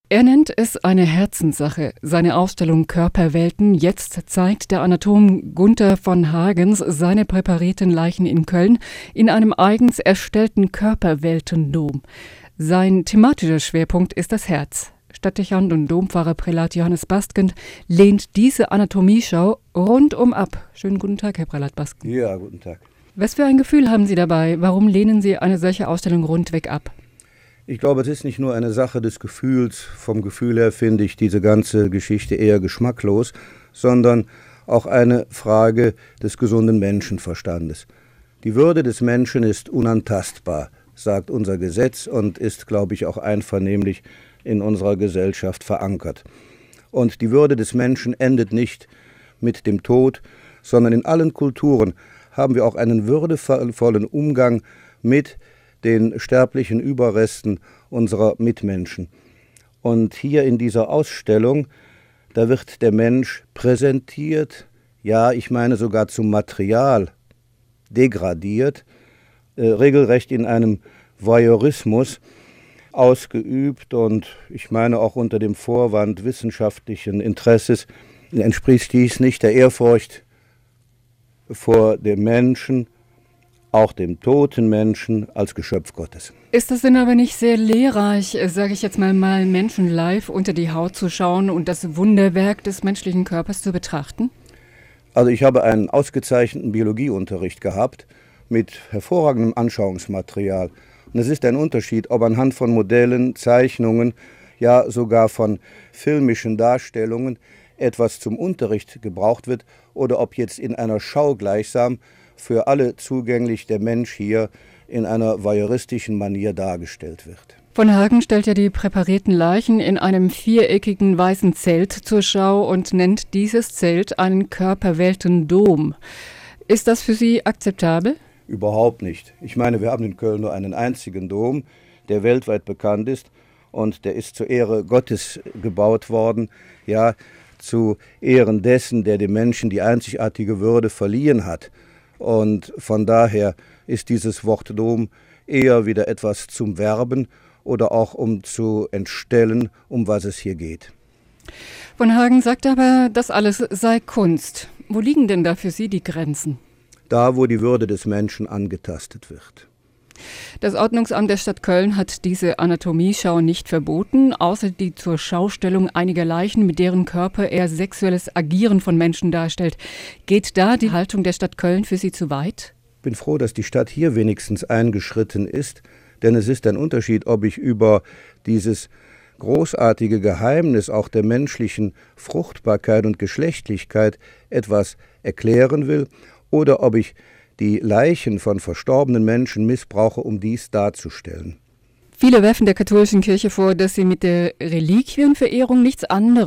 Er nennt es eine Herzenssache. Seine Ausstellung Körperwelten. Jetzt zeigt der Anatom Gunther von Hagens seine präparierten Leichen in Köln in einem eigens erstellten Körperweltendom. Sein thematischer Schwerpunkt ist das Herz. Stadtdechant und Dompfarrer Prälat Johannes Baskend lehnt diese Anatomieschau rundum ab. Schönen guten Tag, Herr Prälat Baskend. Ja, guten Tag. Was für ein Gefühl haben Sie dabei? Warum lehnen Sie eine solche Ausstellung rundweg ab? Ich glaube, es ist nicht nur eine Sache des Gefühls. Vom Gefühl her finde ich diese ganze Geschichte eher geschmacklos, sondern auch eine Frage des gesunden Menschenverstandes. Die Würde des Menschen ist unantastbar, sagt unser Gesetz und ist, glaube ich, auch einvernehmlich in unserer Gesellschaft verankert. Und die Würde des Menschen endet nicht mit dem Tod, sondern in allen Kulturen haben wir auch einen würdevollen Umgang mit den sterblichen Überresten unserer Mitmenschen. Und hier in dieser Ausstellung, da wird der Mensch präsentiert, ja, ich meine sogar zum Material degradiert, regelrecht in einem Voyeurismus ausgeübt und ich meine auch unter dem Vorwand wissenschaftlichen Interesses entspricht dies nicht der Ehrfurcht vor dem Menschen, auch dem toten Menschen als Geschöpf Gottes. Ist das denn aber nicht sehr lehrreich, sage ich jetzt mal Menschen live unter die Haut zu schauen und das Wunderwerk des menschlichen Körpers zu betrachten? Also ich habe einen ausgezeichneten Biologieunterricht gehabt mit hervorragendem Anschauungsmaterial. Und es ist ein Unterschied, ob anhand von Modellen, Zeichnungen, ja sogar von filmischen Darstellungen etwas zum Unterricht gebraucht wird oder ob jetzt in einer Schau gleichsam für alle zugänglich der Mensch hier in einer voyeuristischen Manier dargestellt wird. Von Hagen stellt ja die präparierten Leichen in einem viereckigen weißen Zelt zur Schau und nennt dieses Zelt einen Körperweltendom. Ist das für Sie akzeptabel? Überhaupt nicht. Ich meine, wir haben in Köln nur einen einzigen Dom, der weltweit bekannt ist und der ist zur Ehre Gottes gebaut worden, ja, zu Ehren dessen, der dem Menschen die einzigartige Würde verliehen hat. Und von daher ist dieses Wort Dom eher wieder etwas zum Werben oder auch um zu entstellen, um was es hier geht. Von Hagen sagt aber, das alles sei Kunst. Wo liegen denn da für Sie die Grenzen? Da, wo die Würde des Menschen angetastet wird. Das Ordnungsamt der Stadt Köln hat diese Anatomieschau nicht verboten, außer die zur Schaustellung einiger Leichen, mit deren Körper er sexuelles Agieren von Menschen darstellt. Geht da die Haltung der Stadt Köln für Sie zu weit? Ich bin froh, dass die Stadt hier wenigstens eingeschritten ist, denn es ist ein Unterschied, ob ich über dieses großartige Geheimnis auch der menschlichen Fruchtbarkeit und Geschlechtlichkeit etwas erklären will, oder ob ich die Leichen von verstorbenen Menschen missbrauche, um dies darzustellen. Viele werfen der katholischen Kirche vor, dass sie mit der Reliquienverehrung nichts anderes